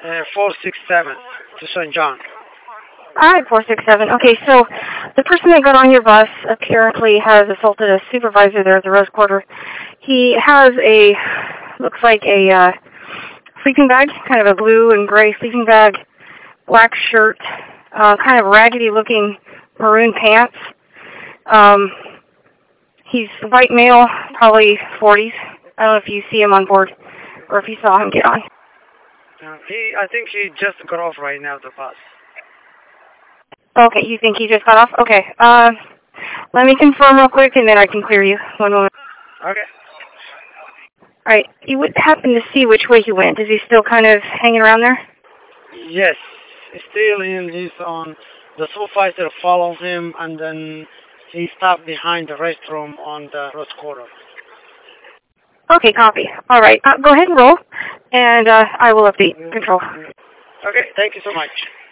467 to St. John. Alright, 467. Okay, so the person that got on your bus apparently has assaulted a supervisor there at the Rose Quarter. He has looks like a sleeping bag, kind of a blue and gray sleeping bag, black shirt, kind of raggedy looking maroon pants. He's a white male, probably 40s. I don't know if you see him on board or if you saw him get on. I think he just got off right now, the bus. Okay, you think he just got off? Okay. Let me confirm real quick and then I can clear you. One moment. Okay. Alright, you would happen to see which way he went. Is he still kind of hanging around there? Yes. Still he's on the supervisor followed him and then he stopped behind the restroom on the Rose Quarter. Okay, copy. Alright, go ahead and roll and I will update control. Okay, thank you so much.